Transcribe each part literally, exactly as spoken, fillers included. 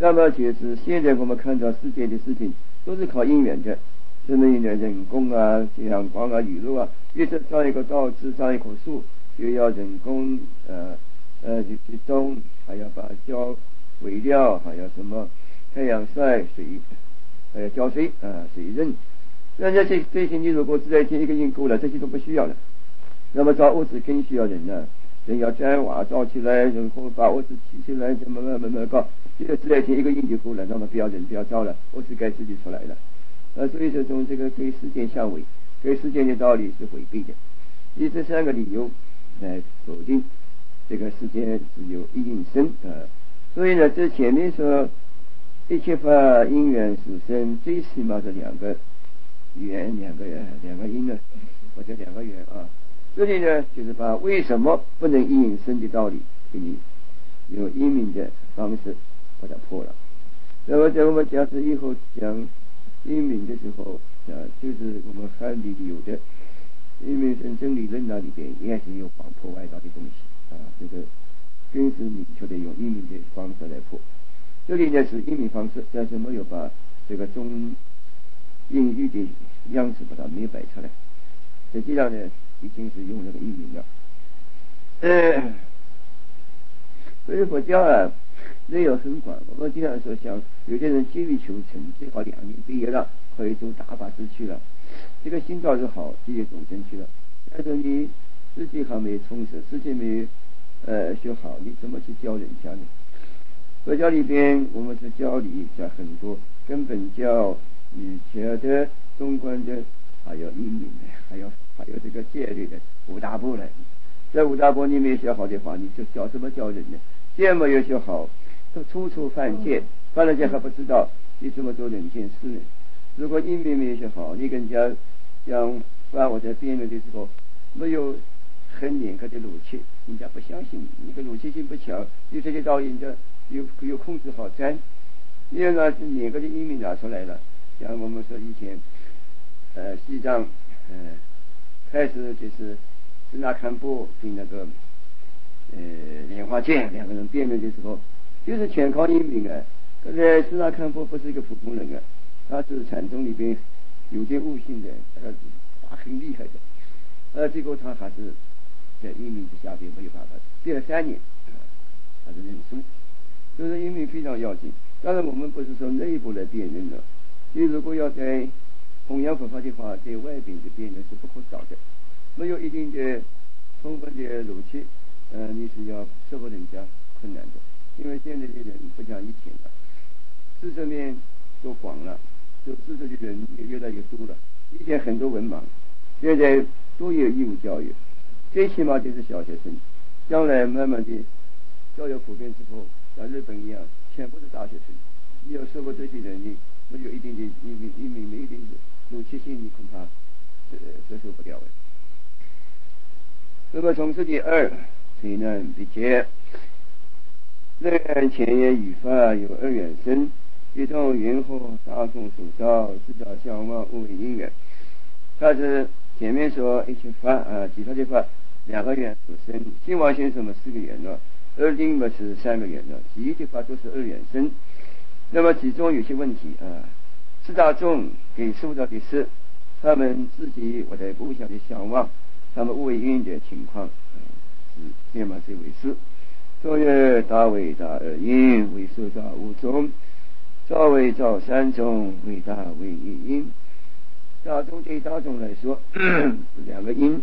那么就是现在我们看到世界的事情都是靠因缘的，什么的人工啊、阳光啊、雨露啊，越是长一个稻子、长一棵树，就要人工呃呃就去种，还要把浇肥料，还要什么太阳晒、水，还要浇水啊、水润。那这这这些你如果只在听一个因够了，这些都不需要了。那么造物质更需要人呢，人要摘瓦造起来，然后把物质提起来，怎么慢慢慢搞，这个只在听一个因就够了。那么不要人不要造了，物质该自己出来了。呃，所以说从这个跟世间相违，跟世间的道理是违背的。以这三个理由来否定这个世间只有一因生啊。所以呢，这前面说一切法因缘属生，最起码是两个缘，两个缘，两个因呢，或者两个缘啊。这里呢，就是把为什么不能一因生的道理给你用因明的方式把它破了。那么在我们假设以后讲因明的时候啊，就是我们汉里有的因明生真理论那里边也是有广破外道的东西啊，这个更是明确的用因明的方式来破。这里呢是因明方式，但是没有把这个中因喻的样子把它明摆出来。实际上呢，已经是用那个因明了。呃，所以佛教啊，内容很广。我们经常说，像有些人急于求成，最好两年毕业了，可以走大法师去了。这个心倒是好，积极众生去了。但是你自己还没充实，自己没呃学好，你怎么去教人家呢？佛教里边，我们是教理讲很多根本教、瑜伽的、中观的，还有因明的，还有还有这个戒律的五大部来。在五大部你没学好的话，你就教什么教人呢？戒没有学好，都处处犯戒，犯了戒还不知道，你怎么做人间事呢？如果因明没有学好，你跟人家讲把我在辩论的时候没有很严格的逻辑，人家不相信你，你个逻辑性不强，你这些道理人家有有控制好占。因为呢是严格的因明拿出来了，像我们说以前呃西藏呃开始就是是那堪布跟那个呃莲花剑两个人辩论的时候，就是全靠因明啊。可是是那堪布不是一个普通人啊，他是禅宗里边有点悟性的，他是他很厉害的，呃结果他还是在因明之下边没有办法，辩了三年啊，还是认输。就是因明非常要紧。当然我们不是说内部来辩论了，你如果要在弘扬佛法的话，在外边的辩论是不可找的，没有一定的充分的逻辑，呃，你是要说服人家困难的。因为现在的人不像以前了，知识面都广了，就知识的人也越来越多了。以前很多文盲，现在都有义务教育，最起码就是小学生，将来慢慢的教育普遍之后，像日本一样，全部是大学生。你要说服这些人，你没有一定的因为因为没有一定的逻辑性，你恐怕这接受不了的。那么从这第二，虽难必解。人前言语法有二缘生，一种云火大众所造，自造相望无为因缘。它是前面说一切法啊，其他的法两个缘所生，心王心什么四个缘了，二定嘛是三个缘了，其余的法都是二缘生。那么其中有些问题啊，四大众给受到的是他们自己我在不想的相望，他们无为因的情况，嗯，是面嘛是为是。所曰大为大二因，为受大五种；造为造三种，为大为一因。大众对大众来说两个因，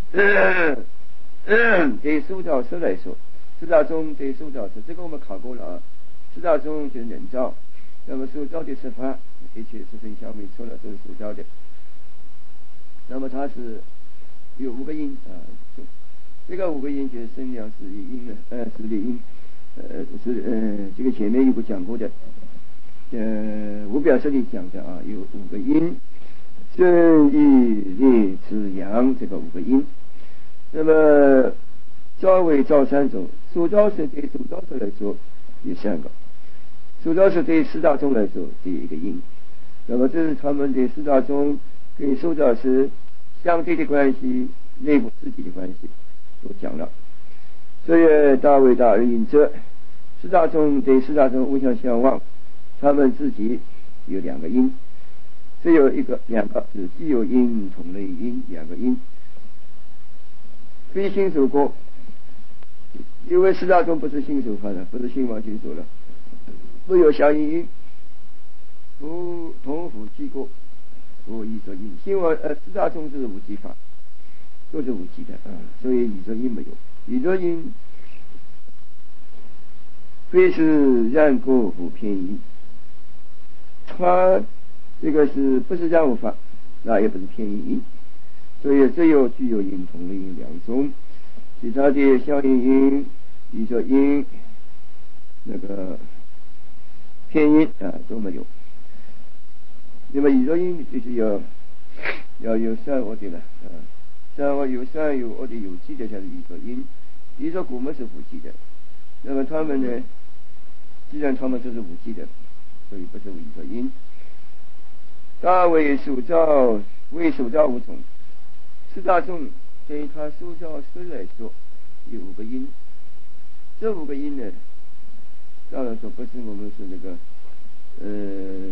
对受造师来说，四大众对受造师，这个我们考过了啊。四大众就是人造，那么受造的十法，一切是分消灭错了，都是受造的。那么它是有五个因啊。这个五个因就是生量是因呢，呃，是理因，呃，是呃，这个前面有个讲过的，呃，无表示里讲的啊，有五个因，正义力子阳这个五个因。那么造为造三种，塑造是对塑造者来说有三个，塑造是对四大众来说第一个因。那么这是他们的四大众跟塑造是相对的关系，内部自己的关系。都讲了，所以大为大而因者，四大众对四大众互相相望， 他们自己有两个音，只有一个两个是既有音同类音两个音，非心手过，因为四大中不是心手法的，不是心王心手了，不有相应音，不同辅记过，无一作音。心王呃四大中是无记法，都是无记的啊，所以一作音没有，一作音非是然过不偏移，它这个是不是然无法，那也不是偏移音，所以只有具有音同类音两种，其他的相应音、一作音、那个偏音啊都没有。那么一作音必须要要有善恶的了啊，善恶有善有恶的有记的才是一作音，一作古们是无记的。那么他们呢，既然他们都是无记的，所以不是一作音。大为手造为手造无从，四大众对他手造师来说有五个音，这五个音呢，当然说不是我们说那个呃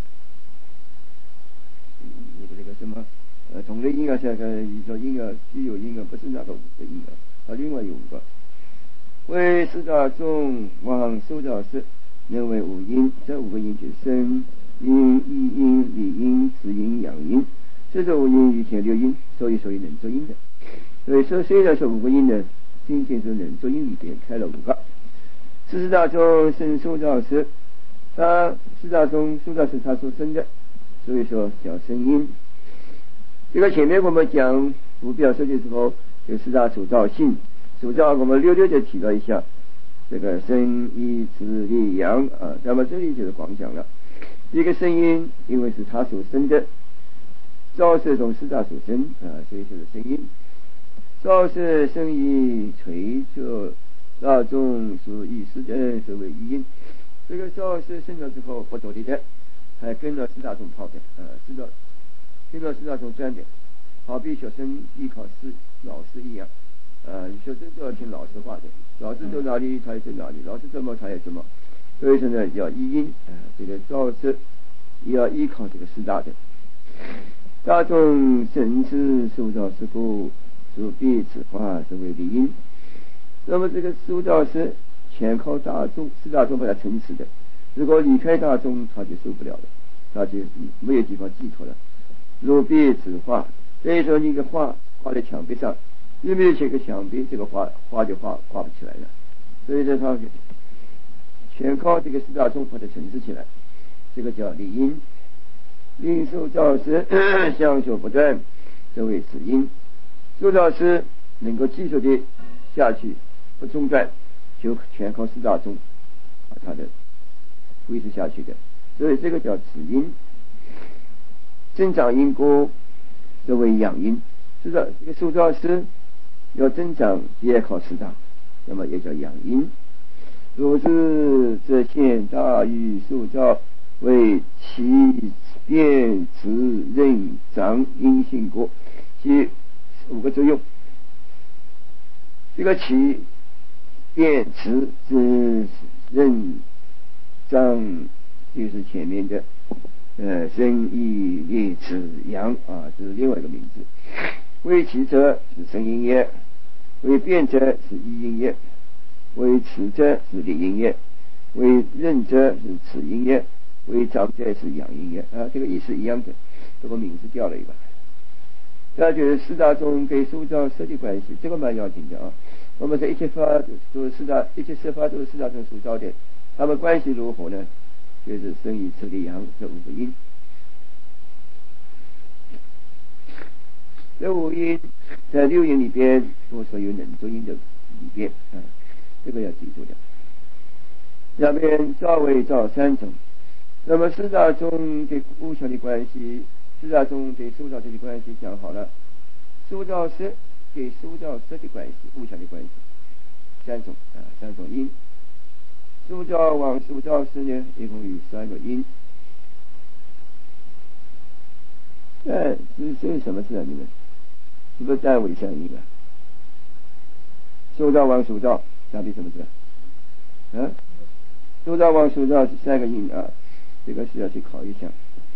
那个那个什么呃同类音啊，像个一作音啊、具有音啊，不是那个五个音啊，它另外有五个。为四大众往手造师认为五音，这五个音就是声音、一音、理音、子音、阳音，这是五音以前六音，所以属于能作音的。所以说虽然是五个音呢，仅仅是能作音里边开了五个。四大众生手造师，他四大众手造是他所生的，所以说叫声音。这个前面我们讲无表示的时候，就四大手造性，手造我们溜溜的提了一下，这个声一子力阳啊，那么这里就是光讲了。一个声音，因为是他所生的，造是从四大所生啊，所以就是声音。造是声音垂着大众所以四的所谓一音，这个造是生了之后不独立的，还跟了四大众跑的啊，知道跟了四大众转的，好比学生依考试老师一样啊，学生都要听老师话的，老师走哪里他也走哪里，老师怎么他也怎么，所以说呢叫一音啊，这个造是也要依靠这个四大的。大众甚至受造事故所必此化是为理音，那么这个受造是全靠大众，四大众把它撑死的，如果离开大众他就受不了了，他就没有地方寄托了。如必此画，所以说你个画画在墙壁上，有没有这个墙壁，这个画画就画画不起来了，所以说他全靠这个四大众把它承持起来，这个叫理音。因受造时相所不断，这为此因。受造师能够继续的下去不中断，就全靠四大众把它的维持下去的，所以这个叫此因。增长因果这为养因，是的，这个受造师要增长也靠四大，那么也叫养因。如是则现大于受造为其变质任长因性果，其五个作用。这个起变质之任长就是前面的呃生意力子阳啊，这是另外一个名字。为起者是声音业，为变者是一音业，为持者是理音业，为任者是此音业，为长者是养音业啊，这个意思一样的，这个名字调了一个。再就是四大众跟受造师的关系，这个蛮要紧的啊。我们这一切法都是四大，一切设法都是四大众所造的，他们关系如何呢？就是生与持理阳这五个音。这五音在六音里边都属于能作音的里边啊，这个要记住的。下面造为造三种，那么四大众对物象的关系，四大众对受造者的关系讲好了，受造师对受造者的关系，物象的关系，三种啊，三种音。受造往受造师呢，一共有三个音。哎，这这是什么字啊？你们是不是单位相应啊？受造往受造，想必什么字啊？啊，受造往受造是三个音啊。 这个需要去考一下。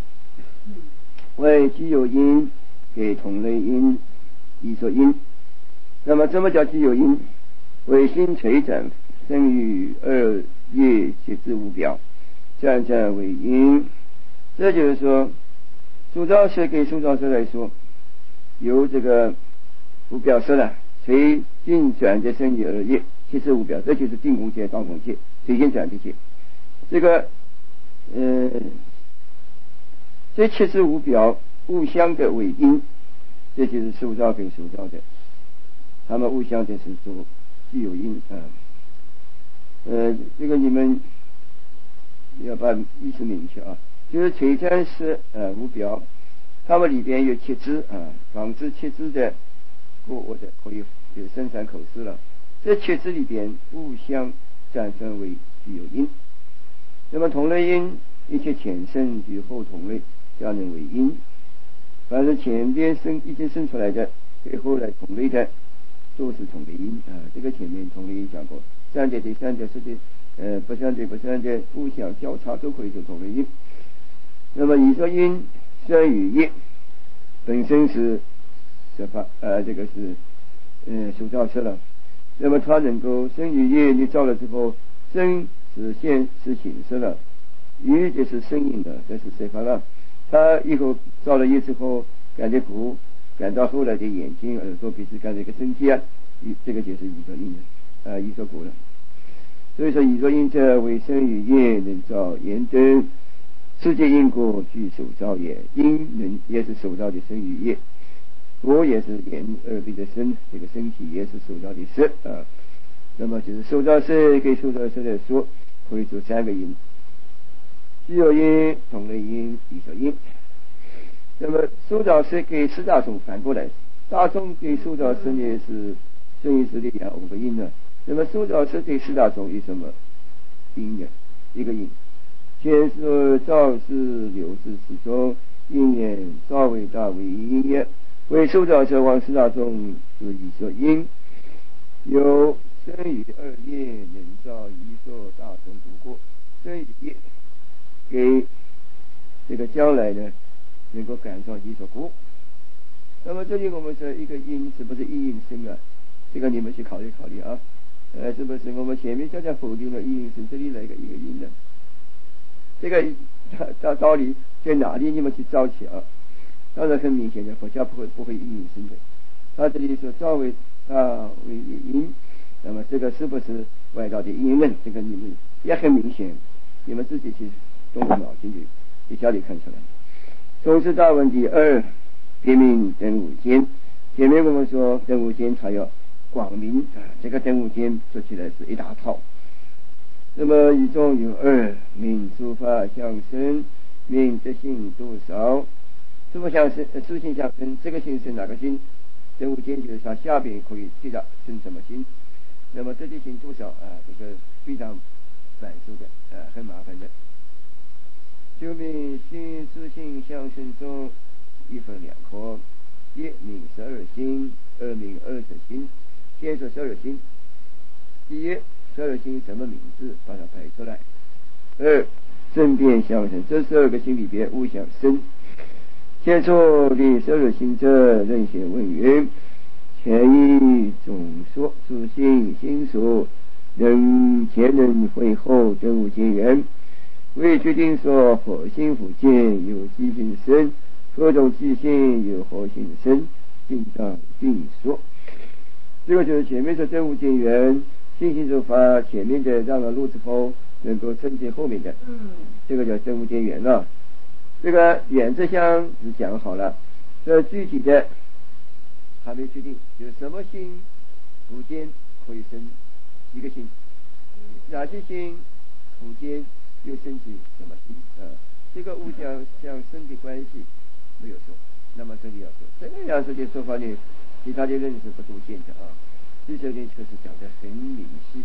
为既有因给同类因一说因，那么怎么叫既有因？为心垂展生于二业皆之无表，战战为因。这就是说，塑造色给塑造色来说，由这个无表色了，随进转的生于二业，其实无表，这就是定空界、当空界、随心转的界。这个呃，这其实无表互相的为因，这就是塑造跟塑造的，他们互相的是做既有因啊。呃，这个你们要把意思明确啊，就是璀璨是呃无表，它们里边有七支啊，仿制七支的过我的可以有生产口试了。这七支里边互相转生为既有因，那么同类因一切前生与后同类加能为因，凡是前边生已经生出来的给后来同类的都是同类因啊。这个前面同类因讲过，三者对三者是对呃不相对不相对互相交叉都可以做同类因。那么以说因生与业本身是设法呃这个是呃塑造色了，那么它能够生与业，你造了之后，生是现是显色了，与就是生硬的，这是设法了。他以后造了业之后，感觉苦，感到后来的眼睛、耳朵、鼻子，感觉一个身体啊，这个就是以说因的，啊以说果了。所以说以说因者为生与业能造言灯，世界因果具手造也，因能也是手造的生与业，果也是眼耳鼻的身，这个身体也是手造的色啊。那么就是受造色给受造色来说，可以做三个因：既有因、同类因、异说因。那么受造色给四大众反过来，大众给受造色呢是顺应时力量五个因呢。那么受造色给四大众有什么因呢？一个因，先说造是流是始终因缘造为大为因也，为受造色往四大众是异说因，有生于二业能造一说大众不过，生于业给这个将来呢能够感受一说果。那么这里我们说一个因是不是一因生啊？这个你们去考虑考虑啊。呃，是不是我们前面刚才否定了一因生，这里来个一个因呢？这个道道理在哪里？你们去找去啊。当然很明显的，佛教不会不会一因生的。他这里说造为啊为因，那么这个是不是外道的因论？这个你们也很明显，你们自己去动动脑筋就一下就看出来。中师大问题二，别名等五间。前面我们说等五间它要广明啊，这个等五间说起来是一大套。那么一中有二，名诸法相生，名德性多少。诸法相生，诸性相生，这个性是哪个性？等五间就是它下边可以记得生什么心。那么这些性多少啊？这个非常繁琐的啊，很麻烦的。就名心诸性相生中一分两科，一名十二心，二名二十心。先说十二心，第一，十二心什么名字？把它排出来。二，正变相生，这十二个心里边互相生。先说第十二心者，任贤问云：前一总说诸心心所，能前能会后真无见缘。未决定说何心复见有机性生，何种机性有何性生，并当并说。这个就是前面说真无见缘，信心说法前面的让了路之后能够承接后面的，嗯，这个叫真无见缘了。这个原则上是讲好了，这具体的还没决定，就是什么心复见可以生一个心，哪些心复见又升起什么心啊？这个物相相生的关系没有说，那么这里要说这个样子的说法呢，其他的认识不多见的啊。技术呢确实讲得很明细，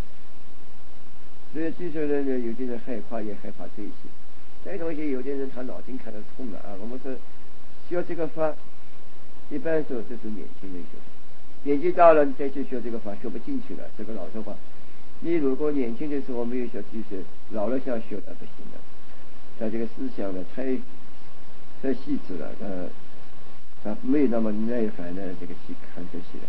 所以技术人呢有的人害怕也害怕这些。这东西有的人他脑筋看得通了啊。我们说学这个法，一般说这是年轻人学的，年纪大了你再去学这个法学不进去了。这个老实话，你如果年轻的时候没有学技术，老了想学那不行的。 他这个思想呢太太细致了，呃，他没有那么耐烦的这个去看这些。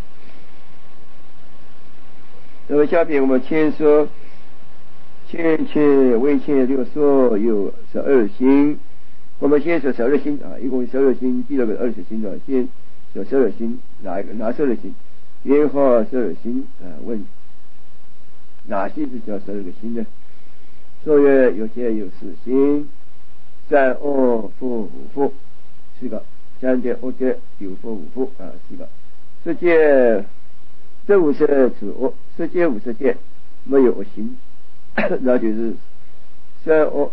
那么下边我们先说千千为千六所有十二星，我们先说十二星啊，一共十二星，第二个二十星的，先说十二星，哪一个哪十二星？莲花十二星啊，问哪些是叫十二个星呢？说曰有界有四星，三恶福五福，四个；三界恶界有福五福啊，四个。世界这五十指恶，世界五十界没有恶星，那就是三恶。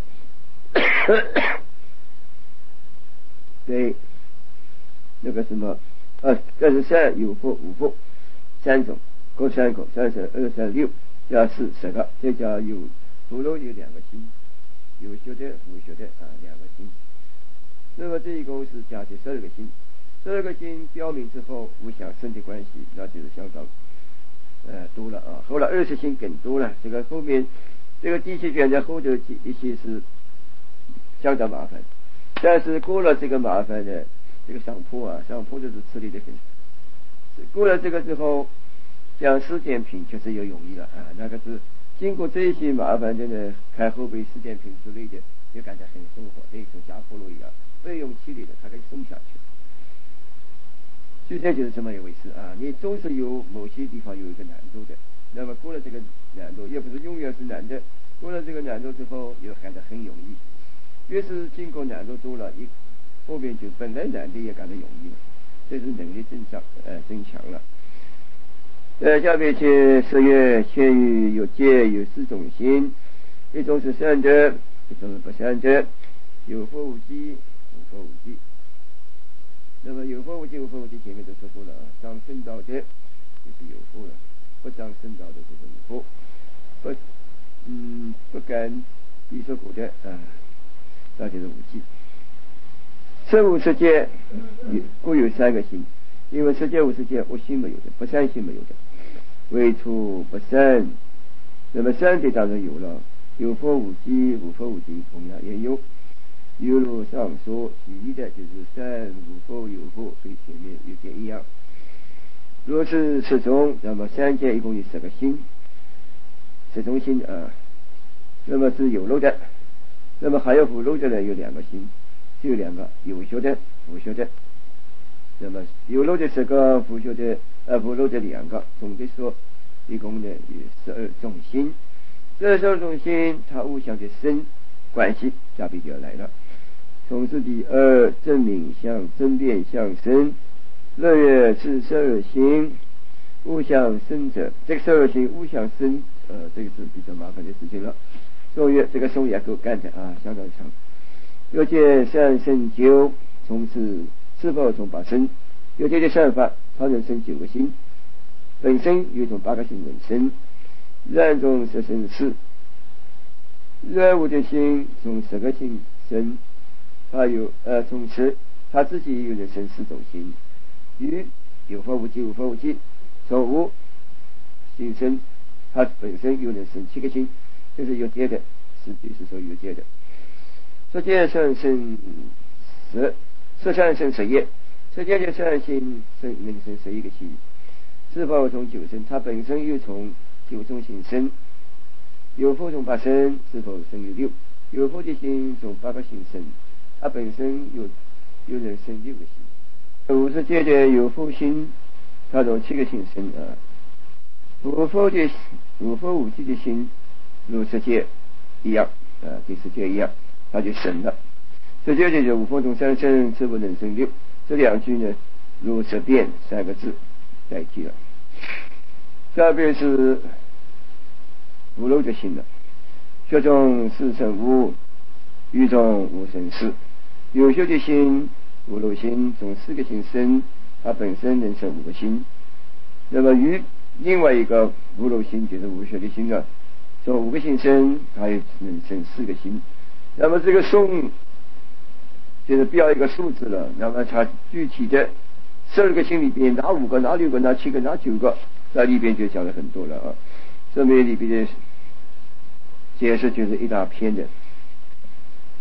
对，那个什么啊，这是三有福五福三种，各三个，三十二三六加四十个，这叫有福禄有两个星，有修的无修的啊两个星。那么这一共是加起十二个星，十二个星标明之后无相生的关系，那就是相当呃多了啊。后来二十星更多了，这个后面这个第七卷在后头一些是相当麻烦，但是过了这个麻烦的这个上坡啊，上坡就是吃力的很。过了这个之后，讲世间品确实有容易了啊，那个是经过这些麻烦的呢，看后背世间品之类的，就感觉很生活，等于跟下坡路一样，不用气力的，它可以送下去。就这就是这么一回事啊！你总是有某些地方有一个难度的，那么过了这个难度，也不是永远是难的。过了这个难度之后，又感到很容易。越是经过难度多了，一后面就本来难的也感到容易了，这是能力增长呃增强了。呃，下面去十月千语有戒有四种心，一种是善德，一种是不善德，有福无忌，无福无忌。那么有福无忌，无福无忌前面都说过了啊，长圣道的就是有福了，不长圣道的就是无福，不嗯不敢依说果的啊，那就是无忌。十五世界各有三个心，因为世界五世界恶心没有的，不善心没有的，唯除不善。那么善的当然有了，有福无忌，无福无忌同样也有。犹如上说，其一的就是善无福有福，跟前面有点一样。若是十种，那么三界一共有十个心，十种心啊，那么是有漏的，那么还有无漏的呢，有两个心，只有两个，有修的、无修的。那么有漏的十个，无修的呃无漏的两个，总的说，一共呢有十二种心。这十二种心，它互相的生关系，下边就要来了。从是第二正冥相争辩相生，乐乐是十二心互相生者，这个十二心互相生，呃，这个是比较麻烦的事情了。所以这个手也够干的啊，相当长。有些善生九，从此是否从八生？有些的善法，它能生九个心，本身有一种八个心能生，然中十生四，然无的心从十个心生。他有呃，从此他自己又能生四种心，于有福无忌，无福无忌，从无心生，他本身又能生七个心，这是有界的，是就是说有界的。世界上生十，世上生十一，世界的善心生能生十一个心，是否从九生？他本身又从九种心生，有福从八生，是否生有六？有福的心从八个心生。它本身有有人生六个心，五世界的有福心，它从七个心生啊。无福的无福无忌的心，如世界一样啊，跟世界一样，它就生了。世界的无福从三生，是不能生六。这两句呢，如十变三个字代替了。下边是无漏的心了，学中四成无，语中无生四。有修的心，无漏心从四个心生，它本身能生五个心。那么与另外一个无漏心就是无修的心了，从五个心生，它也能生四个心。那么这个数就是标一个数字了，那么它具体的十二个心里边哪五个哪六个哪七个哪九个，在里边就讲了很多了啊。这边里边的解释就是一大篇的。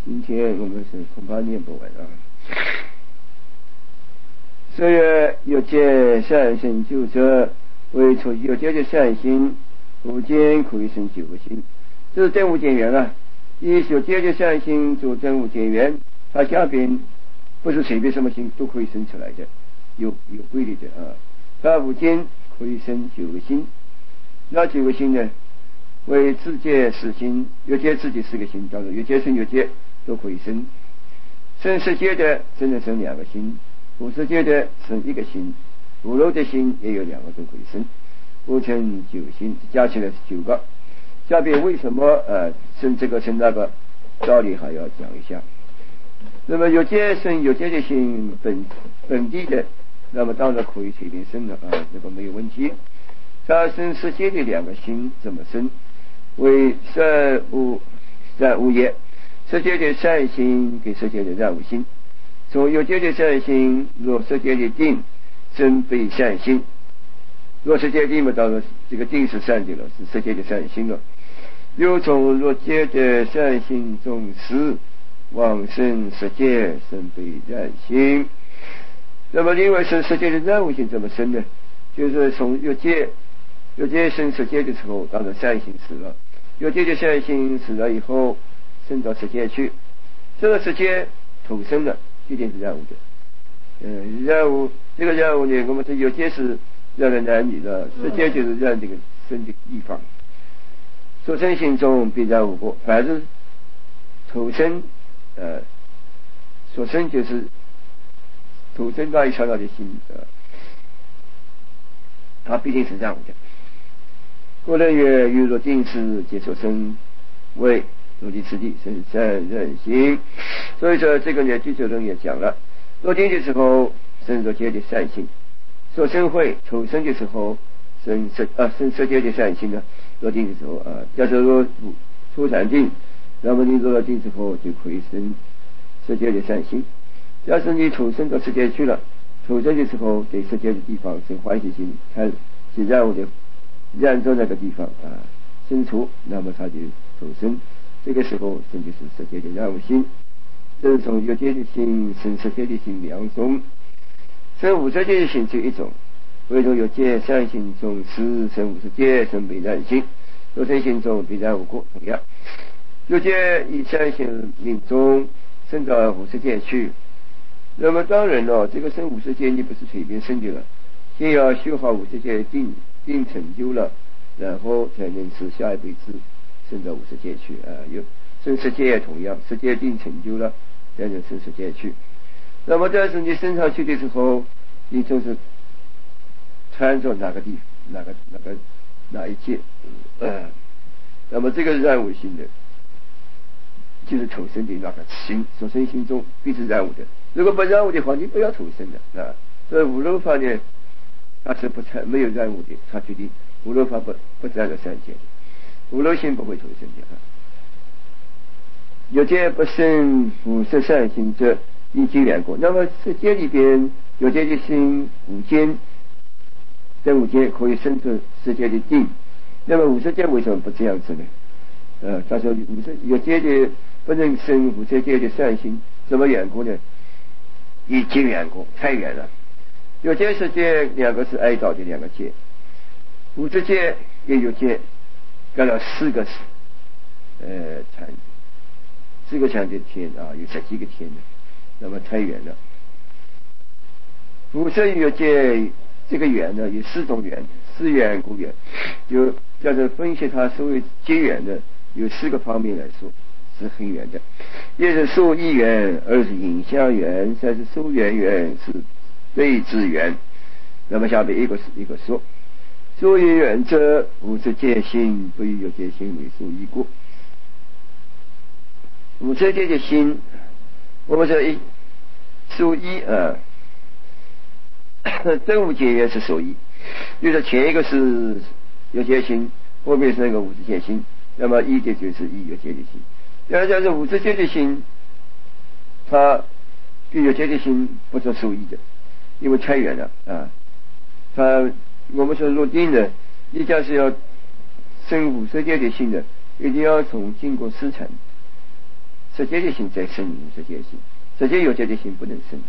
今天我们是恐怕念不完啊。所以有界善生九者，为出有界的善心，无间可以生九个心，这是真无间缘啊。以有界的善心做真无间缘，它下边不是随便什么心都可以生出来的，有有规律的啊。它无间可以生九个心，那九个心呢？为自界是心，有界自己是个心，叫做有界生有界都可以生。生世界的只能生两个心，无世界的生一个心，无漏的心也有两个都可以生，构成九心，加起来是九个。下边为什么呃生这个生那个，道理还要讲一下。那么有界生有界的心本本地的，那么当然可以随便生了啊，这个没有问题。它生世界的两个心怎么生？为善恶善恶业，世界的善心给世界的善恶心。从有界的善心，若世界的定生被善心，若世界定嘛，当然这个定是善的了，是世界的善心了。又从若界的善心中实往生世界生被善心。那么另外是世界的善恶心怎么生呢？就是从有界有界生世界的时候，当然善心死了，有界的善心死了以后，生到世界去，这个世界投生了，一定是任务的。嗯，任务这个任务呢，我们说有界是让人男女的，世界就是让这个生的地方。所生心中必然无过，凡是投生，呃，所生就是投生那一刹那的心，呃，它必定是任务的。故人曰：欲若定时，皆所生为如地次第生善任心。所以说这个呢，第九论也讲了，若定的时候生若界的善心，所生会投生的时候生色啊生色界的善心呢。若定的时候啊，假设若初禅定，那么你若定之后就可以生色界的善心。假设你投生到世界去了，投生的时候对世界的地方生欢喜心，看是让我的让着那个地方啊生出，那么他就投生，这个时候生就是世界的让我心。这是从有界的心生世界的心两种，生无世界的心只有一种，唯独有界善心中实生无世界生被然心，有生心中必然无过。同样有界以善心命中生到无世界去，那么当然了，这个生无世界你不是随便生的了，先要修好无世界定定成就了，然后才能是下一辈子生到无世界去啊。有生世界同样，世界定成就了，才能生世界去。那么但是你升上去的时候，你就是穿着哪个地哪个哪个哪一界，呃，那么这个任务性的，就是投生的那个心，所生心中必是任务的。如果不任务的话，你不要投生的啊。所以无漏法呢，它是不参没有任务的，它决定无漏法不不占了三界的，无漏心不会投生的啊。有界不生无色善心者，已经缘过。那么世界里边有界的心无间，在无间可以生出世界的定。那么无世界为什么不这样子呢？呃，他说无世有界的不能生无世界的善心，什么缘故呢？已经缘过，太远了。有界世界两个是挨着的两个界，无世界也有界，干了四个呃禅，四个禅的天啊，有十几个天的，那么太远了。无色有界这个缘呢，有四种缘，四缘故缘，就叫做分析它所谓结缘的，有四个方面来说是很远的。一是受意缘，二是影像缘，三是受缘缘，是对治缘。那么下面一个是一个说，受意缘者，无色界心不与有界心为受意故。无色界的心，我们说一受意啊，真无界缘是受意，就是前一个是有界心，后面是那个无色界心，那么一的就是一有界的心。要讲是无色界的心，它对有界的心不做受益的，因为太远了啊。它我们说入定的，你假是要生无色界的心的，一定要从经过思禅， 世界的心在生无世界心，世界有界的心不能生。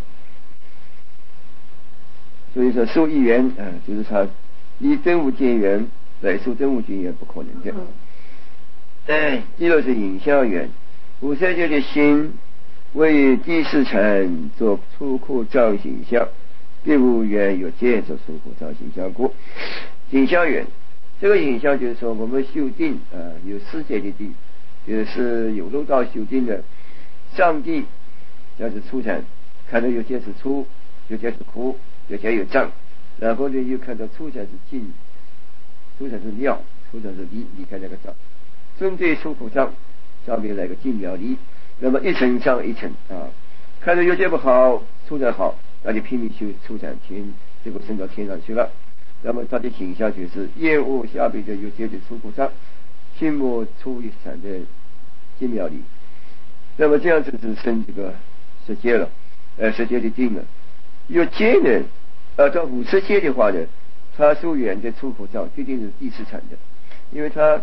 所以说受一缘啊、呃，就是他以真无见缘来受真无见缘不可能的。哎，第二是影像缘，无世界的心为第四层做出库造形象，并无缘有界做出库造形象故。影像缘，这个影像就是说我们修定啊、呃，有世界的定，就是有漏道修定的上帝，要是出产，看到有界是出，有界是苦，有界有障，然后呢又看到出产是净，出产是妙，出产是离，离开那个障，针对出苦障上面来个净妙离，那么一层上一层啊，看到有界不好，出产好，那就拼命修出产天，结果升到天上去了。那么它的形象就是厌恶下辈的有界的出苦障，心魔出一产的净妙离。那么这样子是生这个世界了，呃，世界的定了。有界呢，呃，到五世界的话呢，它受缘的出口障决定是第四产的，因为它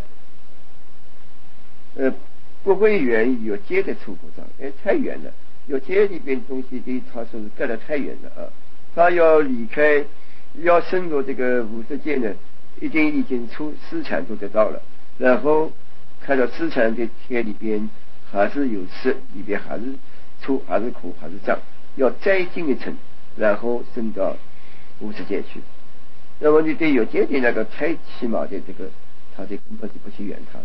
呃不会缘有界的出口障，哎，太远了，有界里边东西对它说是隔得太远了啊，它要离开，要深入这个五世界呢，一定已经出四产都得到了，然后看到四产的天里边还是有色，里边还是出，还是苦，还是障，要再进一层，然后升到五世界去。那么你对有界的那个太起码的这个，他的根本就不去缘他了。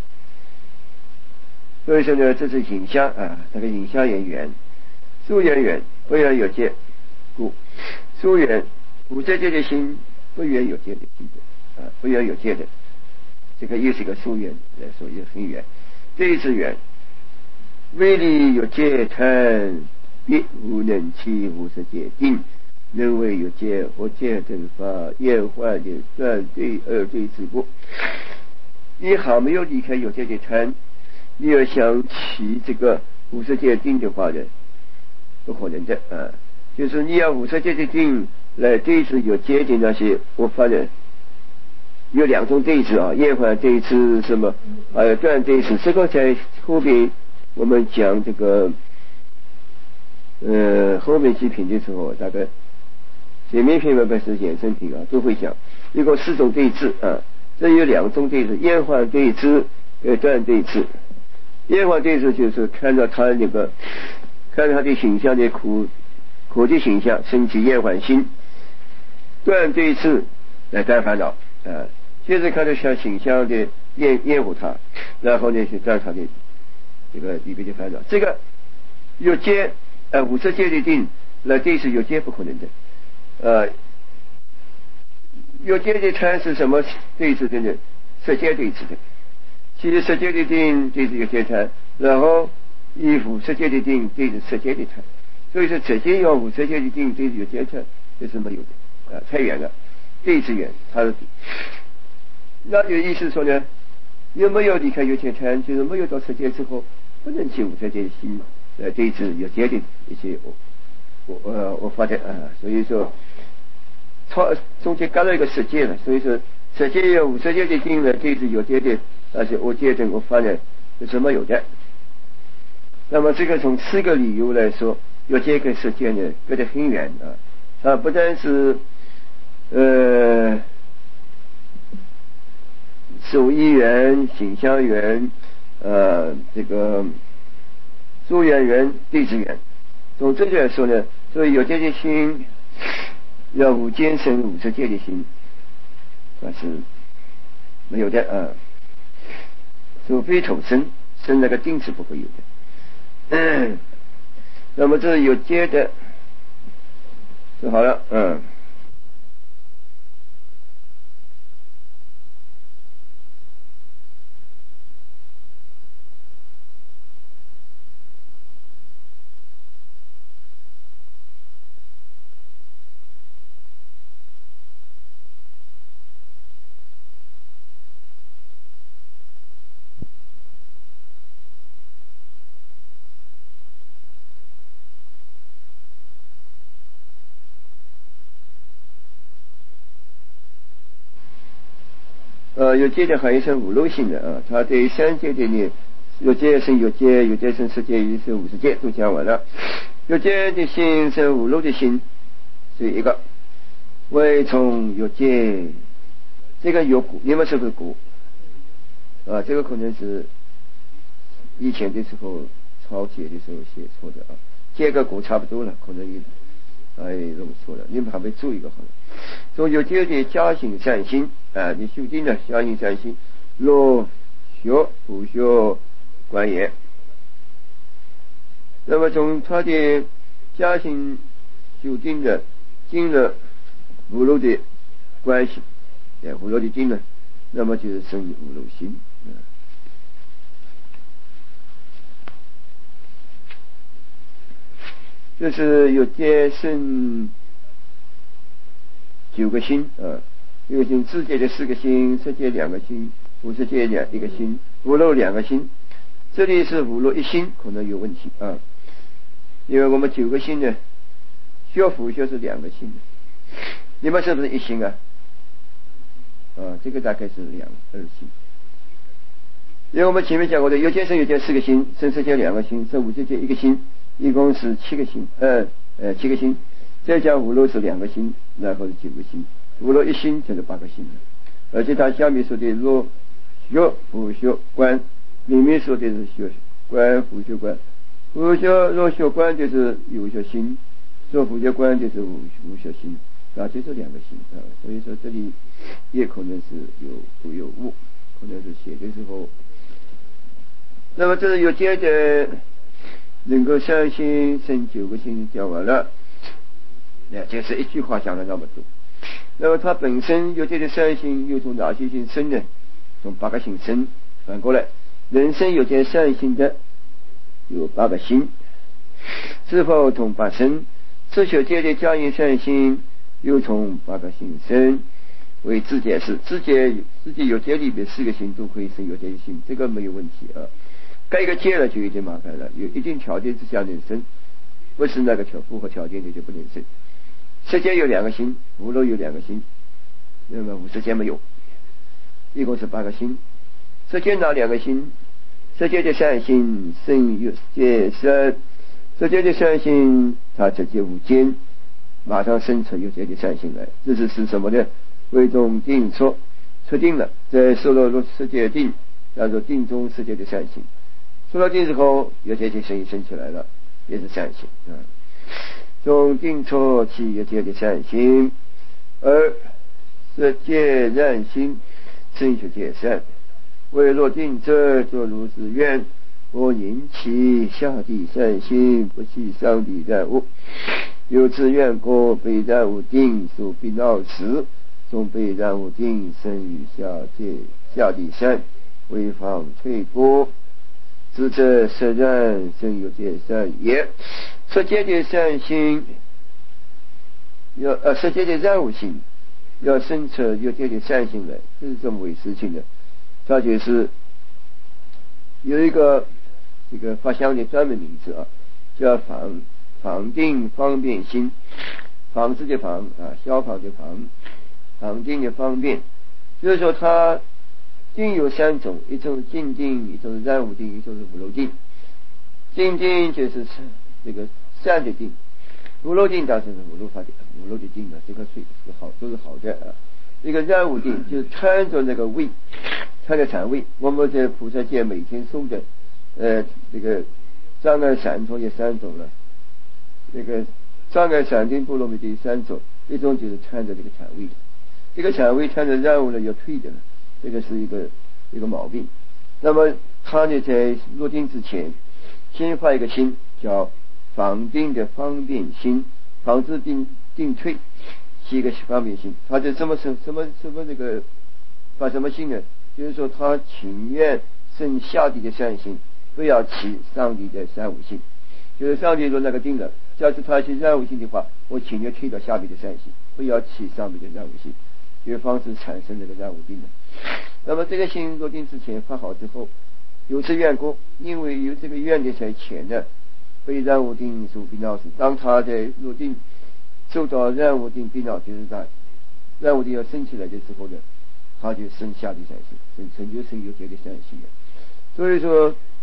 所以说呢，这是影像啊，这个影像也缘，疏缘缘不缘有界，故疏缘五世界的心不缘有界的心的啊，不缘有界的，这个又是一个疏缘来说也很远。这一次缘，为利有界贪，必无能起无世界定，能为有界或界等法厌坏的断对二对之故。你还没有离开有界的贪，你要想起这个无世界定的话呢，不可能的啊！就是你要无世界的定来对治有界的那些，我发现有两种对治啊，厌坏对治什么，还有断对治，这个在后边我们讲这个呃后面几品的时候，大概前面篇文本是衍生品啊，都会讲一共四种对治啊，这有两种对治，厌坏对治呃断对治。厌坏对治就是看到他那个看到他的形象的苦苦的形象，升起厌坏心。断对治来断烦恼啊，就是看到像形象的厌厌恶他，然后呢去断他的这个里边的烦恼。这个有界呃五世界的定来对治有界不可能的，呃有界的贪是什么对治的呢？世界对治的。其实世界的定对治有界贪，然后以五世界的定对治世界的贪，所以说直接要五世界的定对治有界贪，这是没有的啊，太远了，对治远，它是那就意思说呢，有没有离开有界贪，就是没有到世界之后，不能起五世界的心来对治有界的一些我我呃我发的啊，所以说超中间隔了一个世界了，所以说世界有五世界的定来对治有界的。而且我界等我发呢是没有的。那么这个从四个理由来说，有界跟世界呢隔得很远啊。它不但是呃手艺缘、形象缘、呃这个疏缘缘、对治缘。从这个来说呢，所以有界的心要无间生五世界的心，那是没有的啊。除非投生，生那个定是不会有的。嗯，那么这有界的就好了，嗯。呃，有界的还有一层五漏性的啊，它对三界的呢有界生有界，有界生十界，有界生五十界，都讲完了。有界的心生五路的心是一个，为从有界，这个有古，你们是不是古啊？这个可能是以前的时候抄写的时候写错的啊，这个古差不多了，可能也哎弄错了，你们还没注意个好了。从有界的加行善心啊，你修经的加行善心，若学不学观也。那么从他的加行修经的经的五路的关系，对五路的经呢，那么就是生五路心。嗯，就是有界生九个心啊，有心自界的四个心，色界两个心，五十界两一个心，五路两个心。这里是五路一心，可能有问题啊，因为我们九个心呢，学佛学是两个心，你们是不是一心啊？啊，这个大概是两二心。因为我们前面讲过的，有界生有界四个心，生色界两个心，生五十界一个心，一共是七个心，呃呃七个心。再加五路是两个心，然后是九个心，五路一心就是八个心了。而且他下面说的若学佛学观，明明说的是学观佛学观，佛学若学观就是有学心，说佛学观就是无无学心，啊，就是两个心啊。所以说这里也可能是有有有误，可能是写的时候。那么这是有界的能够相信生九个心讲完了，那这是一句话讲了那么多。那么它本身有界的善心又从哪些心生呢？从八个心生。反过来，人生有界善心的有八个心，是否同八生？自学界的加因善心又从八个心生。为自解释，自解自己有界里面四个心都可以生有界的心，这个没有问题啊。盖一个界了就有点麻烦了，有一定条件之下能生，不是那个条符合条件的就不能生。色界有两个心，五路有两个心，那么五十界没有，一共是八个心。色界哪两个心？色界的善心生有界色，色界的善心它直接无间，马上生出有界的善心来。这是是什么呢？为中定说，确定了在受了入世界定，叫做定中世界的善心。受了定之后，有界的声音生起来了，也是善心啊。从定错起有界的善心，而世界善心生学界善。为若定者，作如是愿：我引起下地善心，不起上地善物。有此愿果，被然无定，所必闹时。终被然无定，生于下界下地善，为防退过。知者实然生有界善也。世界的善心要呃世界的然无心要生出有界的善心来，这是这么回事情的。它就是有一个这个法相的专门名字啊，叫防防定方便心。防是的防啊，消防的防，防定的方便，就是说它定有三种，一种静定，一种是然无定，一种是无漏定。静定就是这个善的定，无漏定当然是无漏法的无漏的定的，这个是好都是好的啊。一个然无定就是穿着那个位，穿着禅位。我们在菩萨界每天诵的呃这个障碍禅宗有三种了，这个障碍禅定波罗蜜的三种，一种就是穿着这个禅位的，这个禅位穿着然无呢要退的了，这个是一个一个毛病。那么他呢在入定之前，先发一个心叫防定的方便心，防止定定退，是一个方便心。他就什么什什么什么这个发什么心呢？就是说他情愿生下地的善心，不要起上地的善无心。就是上地说那个定了，假设他起善无心的话，我情愿退到下面的善心，不要起上面的善无心，这个方式产生这个善无定的。那么这个心入定之前发好之后，有此愿过，因为有这个愿的在前呢，被然无定所必闹时。当他在入定受到然无定必闹，就是在然无定要升起来的时候呢，他就生下地善心，成成就生有界的善心了。所以说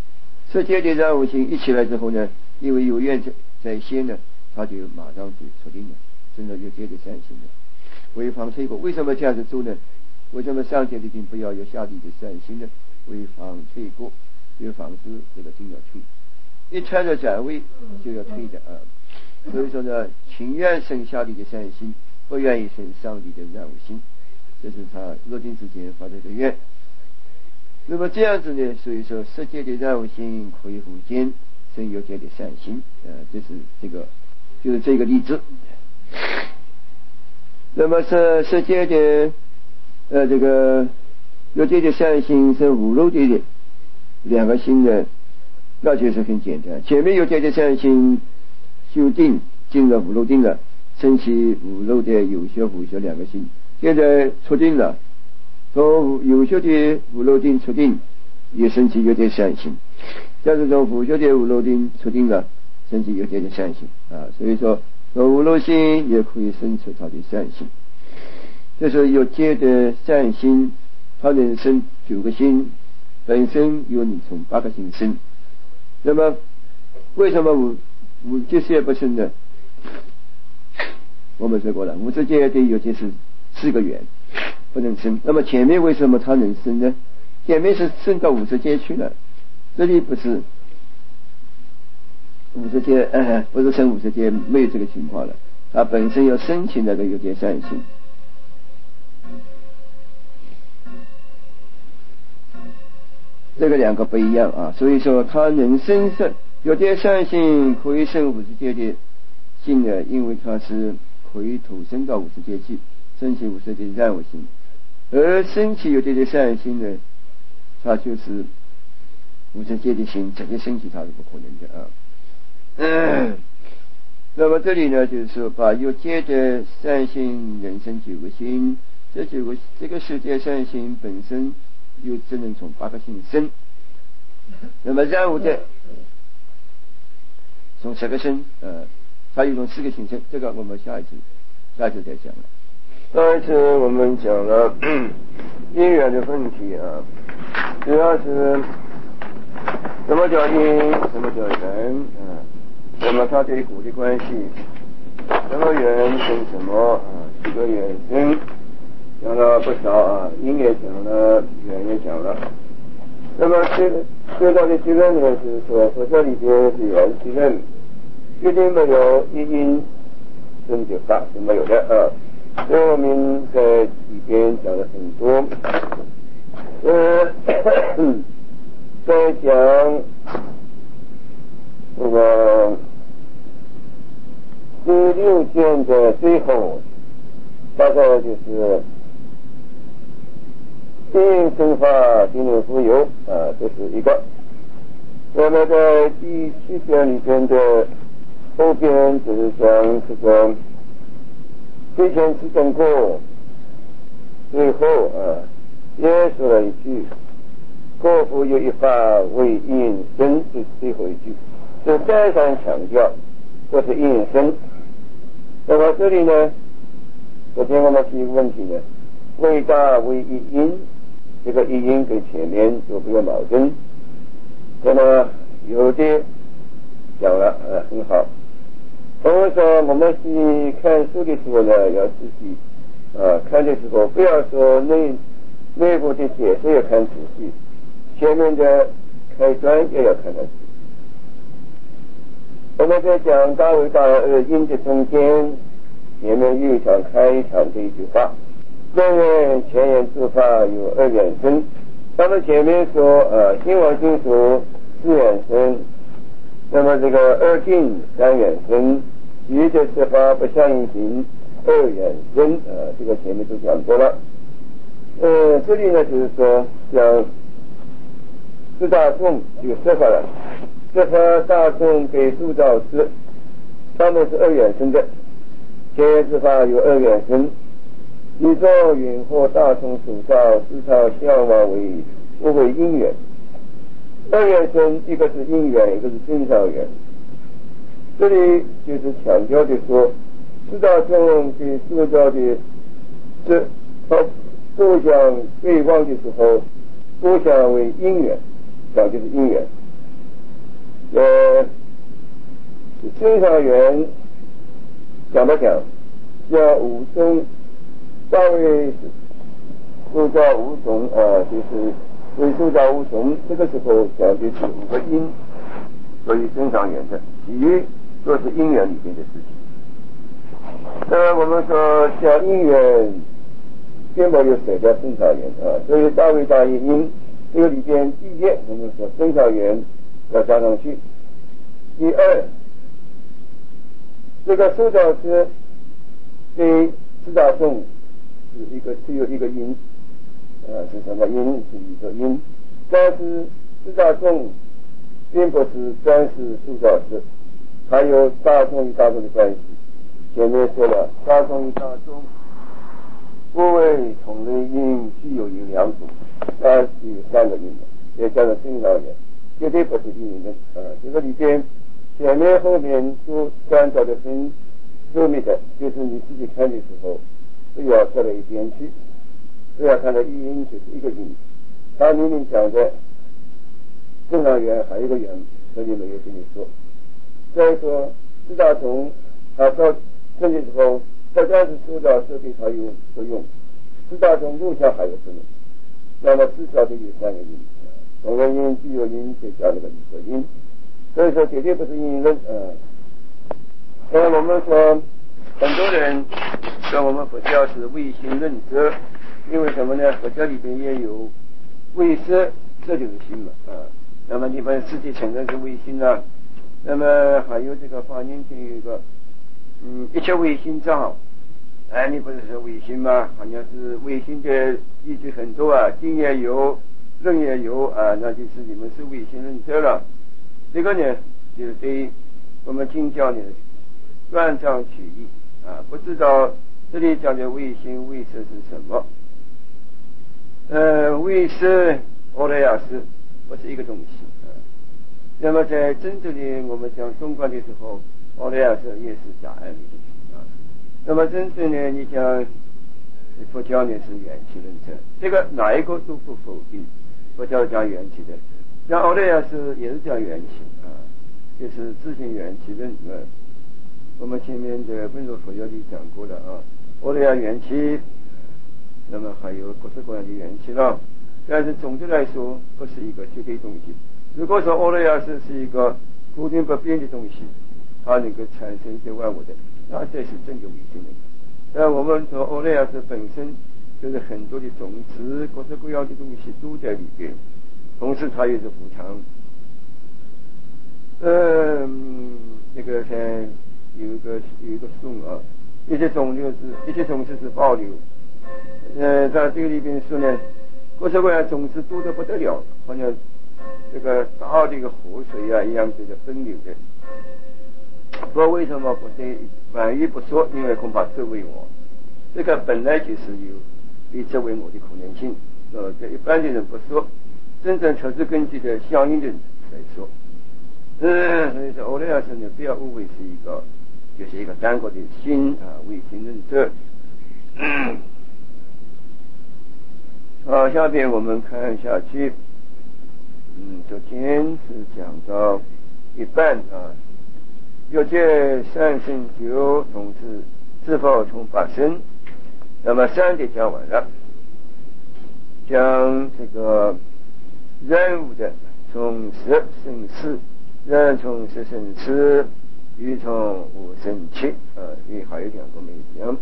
世界的让五行一起来之后呢，因为有愿在先呢，他就马上就确定了，真的有这的善心的，为防退过。为什么这样子做呢？为什么上天的经不要有下地的善心呢？为防退过，就防止这个经要退，一穿着转位就要退的啊。所以说呢，情愿生下地的善心，不愿意生上帝的让五心，这是他入定之间发的个愿。那么这样子呢，所以说世界的让五心可以互间生有界的善心，呃，这是这个就是这个例子。那么是世界的呃这个有界的善心是五漏的两个心呢，那就是很简单。前面有界的善心修定进了五漏定了，升起五漏的有效无效两个心，现在出定了，从有效的五漏定出定也升起有界善心，但是从无效的五漏定出定了，升起有界的善心啊，所以说从五漏心也可以生出它的善心。这是有界的善心，它能生九个心，本身有你从八个心生。那么为什么五五界界不生呢？我们说过了，五十界的有界是四个缘不能生。那么前面为什么它能生呢？前面是升到五十界去了，这里不是五十界，呃，不是升五十界，没有这个情况了。它本身要升起那个有界善心。这个两个不一样啊，所以说它能生生有界善心可以生五十界的心呢，因为它是可以投生到五十界去，升起五十界的让五心，而升起有界的善心呢，它就是五十界的心直接升起，它是不可能的啊。嗯，那么这里呢，就是说把有界的善心人生九个心，这九个这个世界善心本身又只能从八个心生，那么让五的从十个心，呃，它又从四个心生，这个我们下一次下一次再讲了。上一次我们讲了因缘的问题啊，主要是什么叫因，什么叫缘啊？那么它对果的关系，什么缘生什么啊？几个缘生，讲了不少啊，因也讲了，缘也讲了。那么这个最大的结论呢，就是说佛教里边是缘起论，决定没有一因生就法是没有的啊。所以我们在里边讲了很多，呃，在讲这个第六卷的最后，大概就是因生法，因能富有啊，这是一个。那么在第七卷里边的后边，就是讲这个非前之正过，最后啊，也说了一句：过复有一法为因生，是最后一句，是再三强调这是因生。那么这里呢，首先我们提一个问题呢，为大为一因，这个一因跟前面有没有矛盾？那么有的讲了，呃，很好。同时我们去看书的时候呢，要仔细啊，看的时候不要说内内部的解释要看仔细，前面的开端也要看得仔细。我们在讲大为大二因的中间，前面有一场开场的一句话：人缘前言之法有二缘生。那么前面说呃，心王心所四缘生，那么这个二境三缘生，其的十法不相应行二缘生，呃，这个前面都讲过了。呃，这里呢就是说讲四大众就设法了，设法大众给塑造之，他们是二缘生的，前言之法有二缘生。宇宙云或大众所造，四套向往为不为因缘。二缘生，一个是因缘，一个是正常缘。这里就是强调的说，四大众给塑造的这他互相对望的时候，互相为因缘，讲就是因缘。 呃，正常人讲不讲？像五种，大卫塑造五种啊，就是为塑造五种，这个时候讲的是五个因，所以正常原则，其余都是因缘里面的事情。呃，我们说像因缘，并没有写在正常缘啊，所以大卫大于因，这个里边第一，我们说正常缘要加上去。第二，这个塑造师对四大众是一个只有一个因，呃，是什么因？是一个因。但是四大众并不是专是塑造师，还有大众与大众的关系。前面说了，大众与大众不为同类因具有有两种，那是有三个因的，也叫做正常缘，绝对不是因缘的。呃，这个里边前面后面都参照的很周密的，就是你自己看的时候不要搁到一边去，不要看到一因就是一个因，他明明讲的正常缘还有一个缘，这里没有跟你说。所以说四大众他到这里时候，不但是塑造是对他有作用，四大众录像还有作用，那么至少得有三个因，同类因具有因就叫那个一个因，所以说绝对不是因论。呃所以我们说很多人说我们佛教是唯心论者，因为什么呢？佛教里边也有唯识，这就是心嘛啊。那么你们自己承认是唯心啊，那么还有这个法念经有一个嗯一切唯心之好，哎，你不是说唯心吗？好像是唯心的依据很多啊，经也有，论也有啊，那就是你们是唯心论者了。这个呢，就是对我们经教呢断章取义啊，不知道这里讲的唯心唯识是什么。呃，唯识欧莱雅识不是一个东西啊。那么在真正的我们讲中观的时候，欧莱雅识也是假案例啊。那么真正的你讲佛教呢是缘起论者，这个哪一个都不否定，佛教讲缘起的，像欧莱雅识也是讲缘起啊，就是自性缘起论啊。我们前面的温柔佛教里讲过了啊，欧莱雅缘起，那么还有各式各样的缘起了，但是总的来说不是一个绝对东西。如果说欧莱雅是是一个固定不变的东西，它能够产生一些万物的，那这是真的唯心论。但我们说欧莱雅是本身就是很多的种子，各式各样的东西都在里边，同时它也是无常。嗯，那个在有一个有一个颂啊，一些种就是一些种子是保留。呃，在这个里边说呢，各式各样种子多得不得了，好像这个大的一个河水啊一样这个奔流的。不知道为什么不对，反而不说，因为恐怕责为我。这个本来就是有被责为我的可能性，呃，这一般的人不说，真正测试根据的相应的人来说。嗯，所以说欧莱雅识呢，不要误会是一个，就是一个单个的心啊，唯心论者。嗯，好，下边我们看下去。嗯，昨天是讲到一半啊，欲界三生九，同时是否从法身？那么三节讲完了，讲这个人物的从十生四。人从十生四，鱼从五生七，啊，因为还有两个没讲。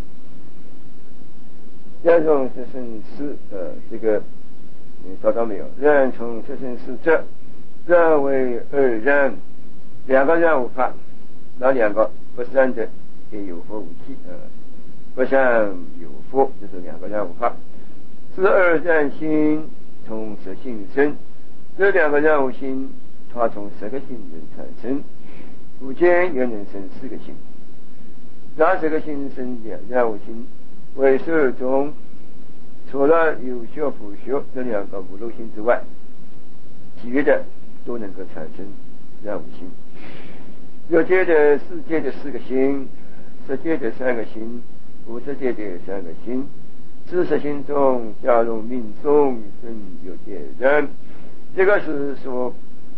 人从十生四，呃，这个你找到没有？人从十生四者，人为二人，两个人无法，那两个不善的也有佛无记，呃，不善有佛，就是两个人无法。是二人心同时性生，这两个人无心。它从十个心能产生，无间也能生四个心。那十个心生两两无心，为十二种，除了有学辅学这两个五路心之外，其余的都能够产生两无心。有界的世界的四个心，十界的三个心，五十界的三个心，四十心中加入命中生有界人。这个是说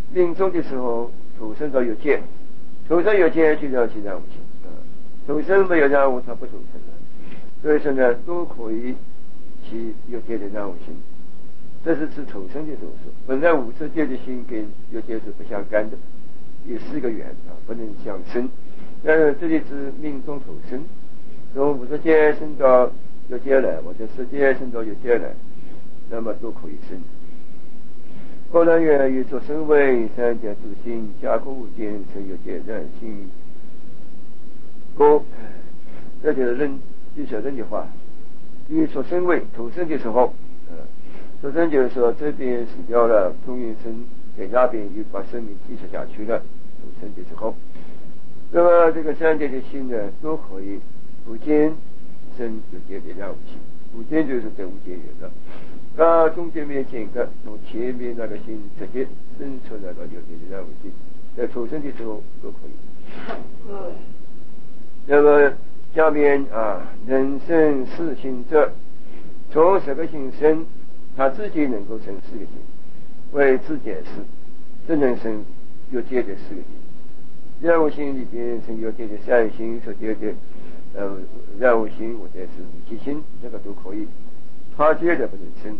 命中的时候投生到有界，投生有界就叫其染无性，啊，投生没有染无，它不投生了。所以说呢，都可以起有界的染无性。这是指投生的时候说，本来无色界的心跟有界是不相干的，有四个缘啊，不能相生。但是这里是命中投生，从无色界生到有界来，或者色界生到有界来，那么都可以生。后来源于作生为三界自性，加工无间成有界染性故，这就是人地球人的话。因为作生为投生的时候，呃，投生就是说这边死掉了，中阴身在那边又把生命继续下去了，投生的时候，那么这个三界的心呢，都可以无间生有界的染无性，无间就是在无间缘了。那中间面间隔，从前面那个心直接生出来了有界的染无性，在投生的时候都可以。那么下面啊，人生四心者，从十个心生，他自己能够生四个心，为自解释，只能生有界的四个心。染无心里边生有界的善心，所界的呃染无心或者是无记心，这个都可以。他界的不能生，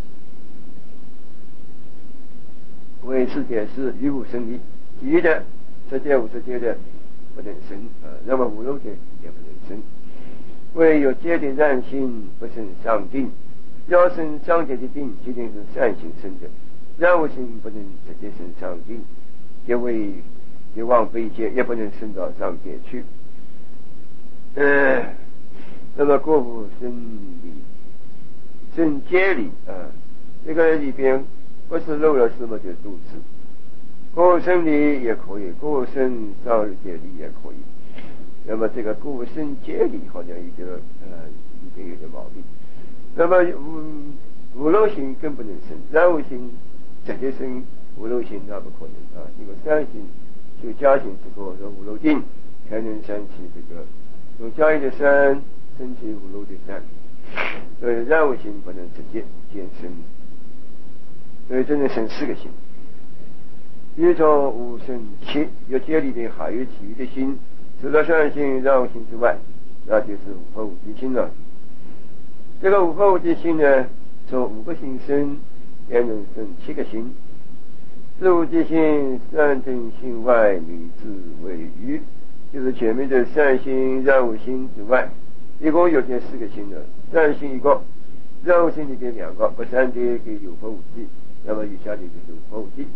为自解释与无生理，其余的色界无色界的不能生啊，那么无漏的也不能生。为有界的染心不生上定，要生上界的定，一定是善心生的，染无心不能直接生上定，因为也往北界也不能升到上界去。呃，那么过无生理，生界理啊，这个里边不是漏了什么就都是。过无生理也可以，过无生上界理也可以。那么这个过无生界理好像有点呃里边有点毛病。那么无无漏心更不能生，染无心直接生无漏心那不可能啊，因为善心就加行之后说无漏定才能升起这个用加一的善升起无漏的善，所以染无心不能直接见生，所以只能生四个心。一种无生七，有界里边还有其余的心，除了善心染无心之外，那就是无惑无记心了。这个无惑无记心呢，从五个心生也能生七个心。自无记心善正心外，名字为余，就是前面的善心染无心之外，一共有这四个心了。善心一个，染无心里边两个，不善的给有惑无记，那么余下的就是无惑无记。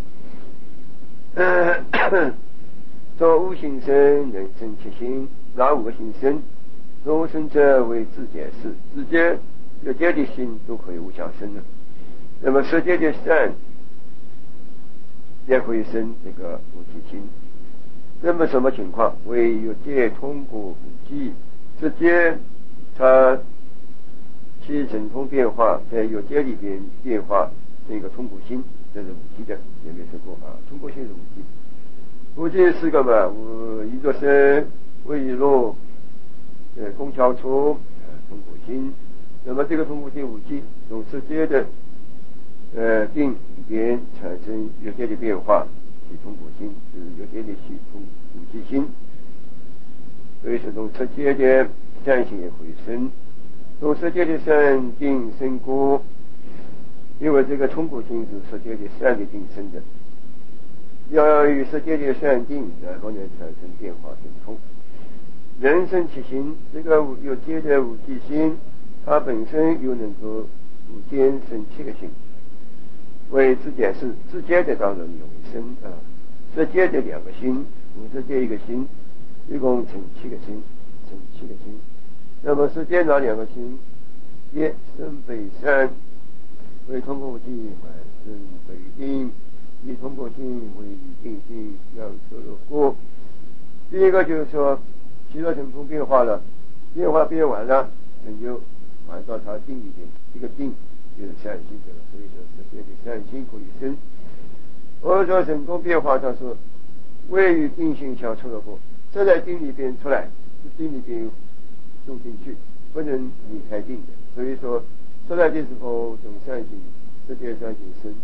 作无心生能生七心，哪五个心生？无生者为自解释，自解有界的心都可以无相生了。那么色界的善也可以生这个无记心。那么什么情况？为有界通过无记，直接它起神通变化，在有界里边变化这个通过心，这是无记的，也没说过啊。通过心是无记，无记是个嘛？无一作生，为一路，呃，供桥出，通过心。那么这个通过心无记，从直接的呃定里边产生有界的变化，是通过心，就是有界的系统无记心。所以说从直接的善性也会生，从直接的善定生过，因为这个通过心是直接的善的定生的，要与直接的善定，然后呢产生变化神通。人生起心，这个有界的无记心，它本身又能够无间生七个心。为自解释，自解的当然容易生啊，直接的两个心，无直接一个心，一共成七个心，成七个心。那么直接哪两个心？一生北山，为通过记还生北定，以通过心为定心，要做了过。第一个就是说，起了神通变化了，变化变完了，成就还到它定里边，这个定就是善心的了，所以说直接的善心可以生。或者说神通变化，他说位于定性消除了过，这在定里边出来，是定里边送进去，不能离开定的。所以说出来的时候从善心直接善心生，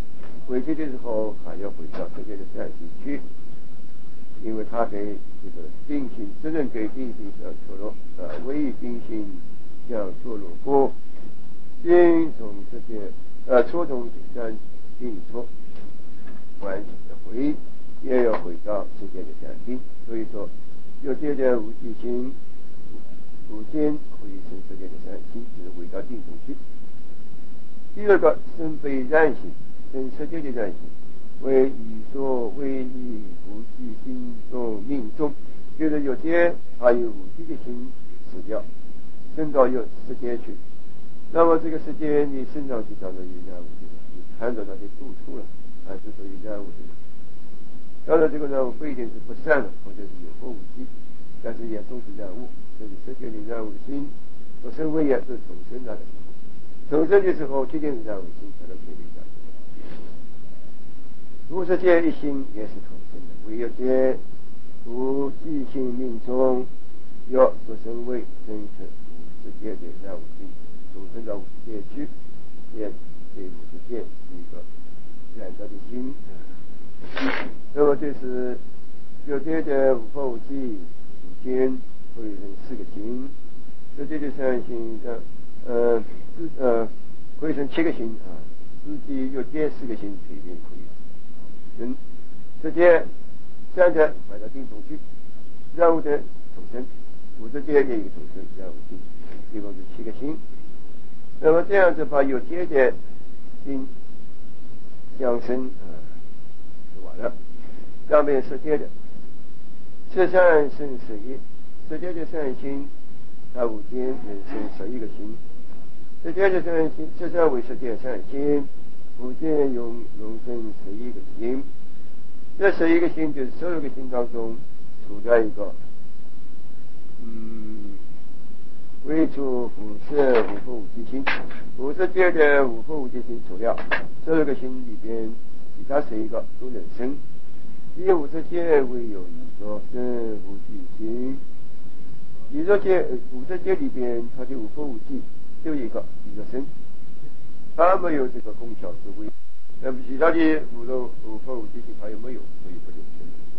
回去的时候还要回到世界的善行去，因为他给这个定性，只能给定性上错落，啊，为定性向错落过，定从世界，呃，错从善定错，完全的回也要回到世界的善定，所以说有这点无记心。无间可以生世界的善心，就是回到定中去。第二个生非然行，生世界的然行，为以所为以无记心中命中，就是有些还有无记的心死掉，生到有世界去。那么这个世界你生上去当然有然无记，你看到那些住处了，还是属于然无记。当然这个然无不一定是不善的，或者是有或无记，但是也都是然无。就是世界的然无心，我身为也是重生的，重生的时候确定是然无心才能确定的。无世界一心也是重生的，唯有些无记性命中要所身为真成无世界的然无心，重生到无世界去，也对无世界一个燃烧的心。那么这是有些的无法无记之间。可以生四个心，世界的善行的，呃，自呃，可以生七个心啊，自己有这四个心随便可以生，世界善的摆到定中去，然无的重生，无世界也有一个重生，然无心，一共是七个心。那么这样子把有界的心相生啊，就完了。上面世界的，此善生十一。世界的善心，它无间能生十一个心。世界的善心，这善为世界善心，无间永永生十一个心。这十一个心就是十二个心当中，处在一个，嗯，为除辐射无佛无记心，无世界的无佛无记心除了，十二个心里边，其他十一个都能生。以无世界为有一个生无记心。宇宙界五色界里边，它就无佛无记，就一个一个身，它没有这个功效智慧。那么其他的五肉无佛无记性它又没有，所以不能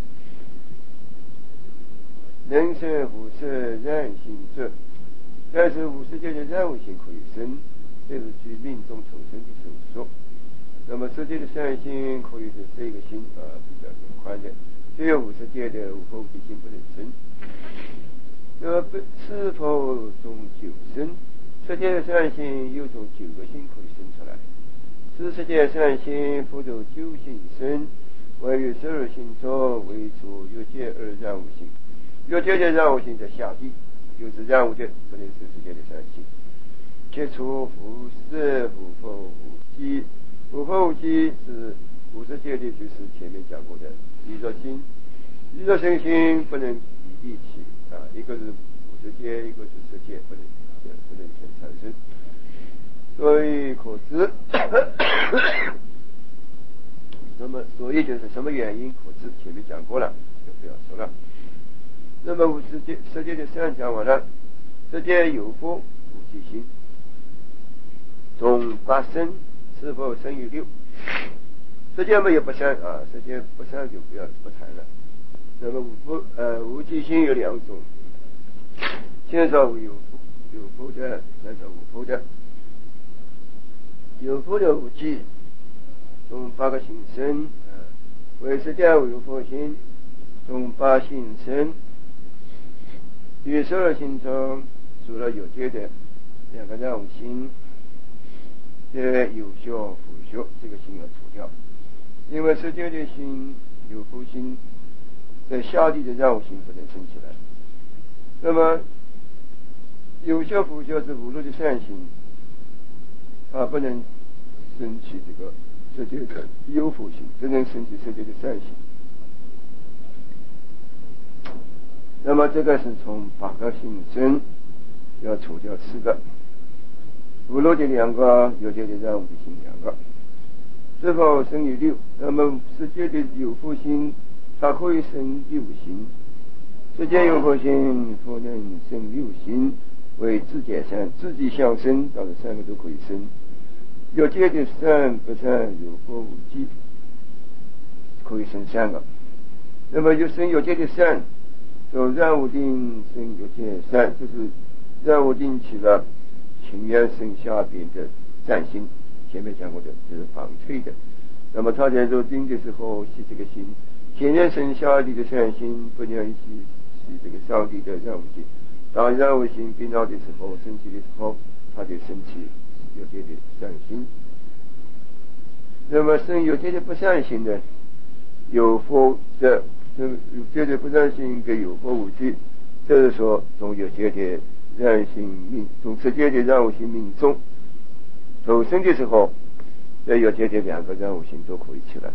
生。人生无色然行者，但是无世界的然无性可以生，这是据命中重生的手说。那么世界的善心可以是这个心啊，比较宽的，只有无世界的无佛无记性不能生。这是否从九生？世界的善心又从九个心可以生出来。是世界善心复走九心生，为于十二心中为出有界而然无性。有界的然无性在下地，就是然无的，不能是世界的善心。接触辐射无佛无记，无佛无记是无世界的，就是前面讲过的一个心，一个身心不能比例起。啊，一个是无世界，一个是世界，不能不能产生，所以可知。那么，所以就是什么原因可知？前面讲过了，就不要说了。那么无世界，世界的善讲完了，世界有佛无记心，从八生是否生于六？世界没有不善啊，世界不善就不要不谈了。那么无呃无记心有两种，先说有有佛的，再说无佛的。有佛的无记，从八个心生啊，为世界有佛心，从八心生。于十二心中，除了有界的两个让心，这有效辅修，这个心要除掉，因为世界的心有佛心。在下地的让无心不能生起来，那么有效辅修是五路的善行，它不能升起这个世界的有福心，只能升起世界的善行。那么这个是从八个心生，要除掉四个，五路的两个，有界的让无的心两个，是否生于六？那么世界的有福心。它可以生六心，世界有佛心不能生六心，为自己生，自己相生，当然三个都可以生。 有界的善不善有佛无记，可以生三个。那么有生有界的善，就让无定生有界善，就是让无定起了情愿生下边的善心，前面讲过的就是反退的。那么他在入定的时候是这个心，前面生下地的善心不能一起是这个上帝的让无境，当让无心变恼的时候，生气的时候，他就生气有界的善心。那么生有界的不善心呢，有佛的有界的不善心跟有佛无记，这是说从有界的让心命，从世界的让无心命中投生的时候，这有界的两个让无心都可以起来。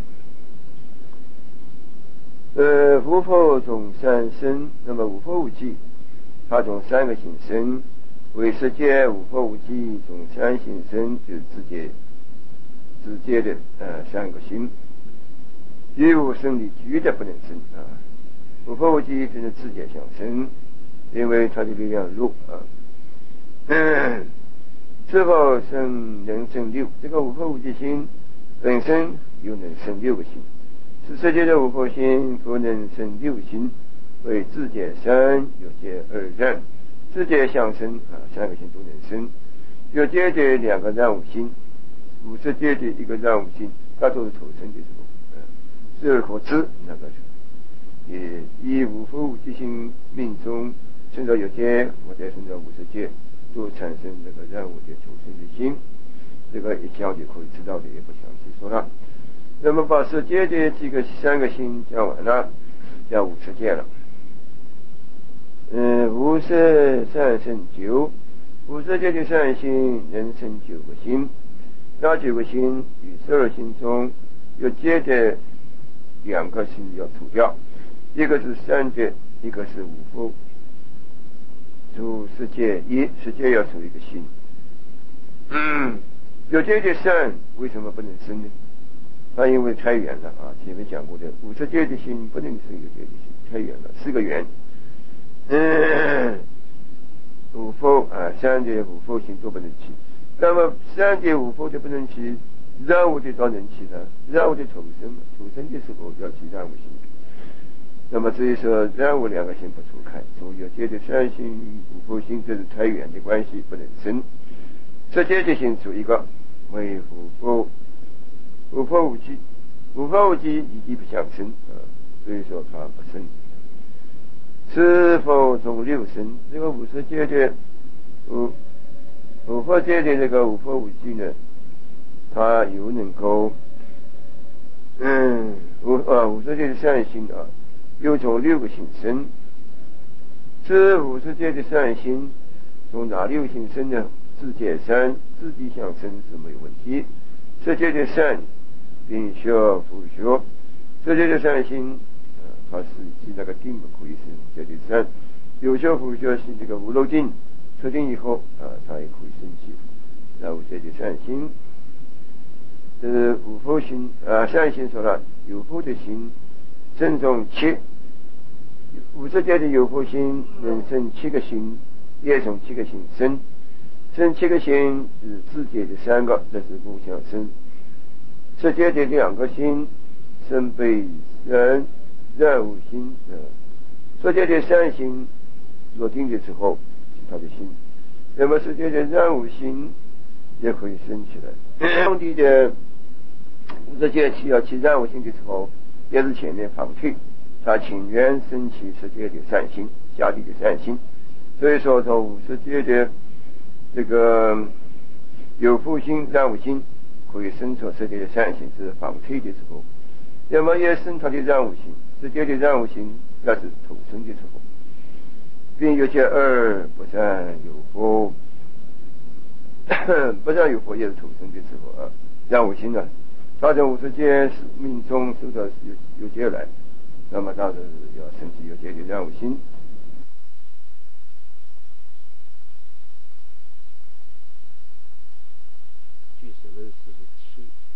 呃，无佛从三生，那么无佛无记，它从三个行生，为世界无佛无记从三行生，就直接直接的呃三个心，一无生理局的不能生啊，无佛无记只能直接相生，因为它的力量弱啊。嗯，是否生能生六？这个无佛无记心本身又能生六个心。是世界的无佛心不能生六心，为自界三有界二让，自界相生啊，三个心都能生。有界的两个让无心，无世界的一个让无心，它都是投生的时候，嗯，是而可知那个也以无佛无记心命中生到有界，或者生到无世界，都产生这个让无的投生的心。这个一讲就可以知道的，也不详细说了。那么把世界的这个三个心讲完了，讲无世界了。嗯，无色善生九，无世界的善心能生九个心，那九个心与十二心中有界的两个心要除掉，一个是善的，一个是无佛。除世界一，世界要除一个心。嗯，有界的善为什么不能生呢？它因为太远了啊，前面讲过的无世界的心不能生有界的心，太远了，四个远。嗯，无佛啊，三界无佛心都不能起。那么三界无佛就不能起，让无的倒能起的，让无的投生，投生的时候要起让无心。那么至于说让无两个心不除开，从有界的三心无佛心，这是太远的关系，不能生。世界的心除一个为无佛。无佛无记，无佛无记以及不相生啊，所以说它不生。是否从六生？这个无世界的无无佛界的这个无佛无记呢，它又能够嗯无啊无世界的善心啊，又从六个行生。这无世界的善心从哪六行生呢？自界三，自己相生是没有问题。世界的善并学复学，世界的善心啊，它是是那个定不可以生界的善。有学复学是这个无漏定，测定以后啊，它也可以生起然后这的善心。这是无佛心啊，善心说了，有佛的心生从七，无世界的有佛心能生七个心，也从七个心生。生七个心是自界的三个，这是不相生。世界的两个心生被人让无心啊，世界的善心落定的时候是他的心，那么世界的让无心也可以生起来。上帝的世界起要起让无心的时候，也是前面反退，他情愿生起世界的善心，下地的善心。所以说从世界的这个有复心让无心可以生出世界的善心，是反退的时候，那么也生他的让无心，世界的让无心那是投生的时候，并有些二不善有佛，不善有佛也是投生的时候啊。让无心呢，他从无世界命中受到有有界来，那么他是要升起有界的让无心。 据史论四十七。